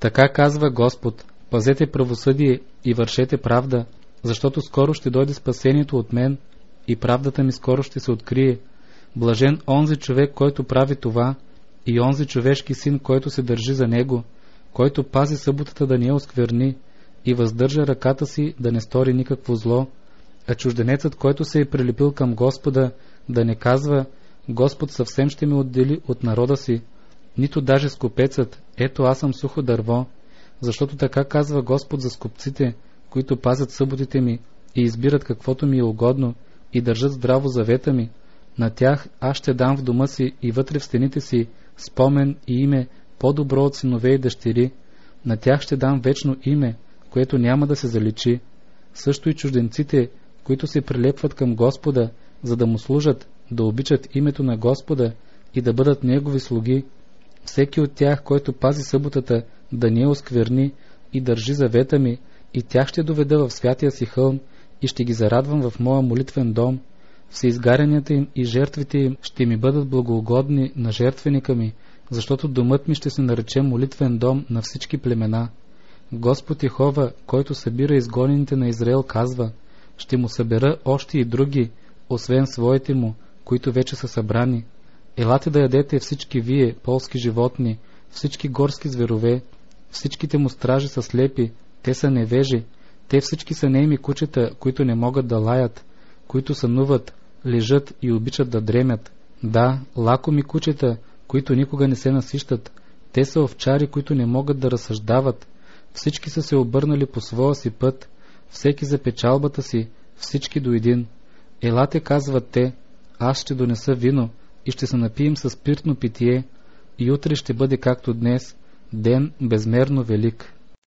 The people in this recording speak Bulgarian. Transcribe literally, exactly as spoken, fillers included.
Така казва Господ: пазете правосъдие и вършете правда, защото скоро ще дойде спасението от мен и правдата ми скоро ще се открие. Блажен онзи човек, който прави това, и онзи човешки син, който се държи за него, който пази съботата да не я оскверни и въздържа ръката си да не стори никакво зло, а чужденецът, който се е прилепил към Господа, да не казва: Господ съвсем ще ме отдели от народа си, нито даже скопецът: ето аз съм сухо дърво, защото така казва Господ за скопците, които пазят съботите ми и избират каквото ми е угодно и държат здраво завета ми. На тях аз ще дам в дома си и вътре в стените си спомен и име по-добро от синове и дъщери. На тях ще дам вечно име, което няма да се заличи. Също и чужденците, които се прилепват към Господа, за да му служат, да обичат името на Господа и да бъдат негови слуги. Всеки от тях, който пази съботата, да не я оскверни и държи завета ми, и тях ще доведа в святия си хълм и ще ги зарадвам в моя молитвен дом. Всеизгарянията им и жертвите им ще ми бъдат благоугодни на жертвеника ми, защото домът ми ще се нарече молитвен дом на всички племена. Господ Йехова, който събира изгонените на Израел, казва: ще му събера още и други, освен своите му, които вече са събрани. Елате да ядете всички вие, полски животни, всички горски зверове, всичките му стражи са слепи, те са невежи, те всички са неми кучета, които не могат да лаят, които сънуват, лежат и обичат да дремят. Да, лакоми кучета, които никога не се насищат, те са овчари, които не могат да разсъждават, всички са се обърнали по своя си път, всеки за печалбата си, всички до един. Елате, казват те, аз ще донеса вино и ще се напием със спиртно питие, и утре ще бъде както днес, ден безмерно велик.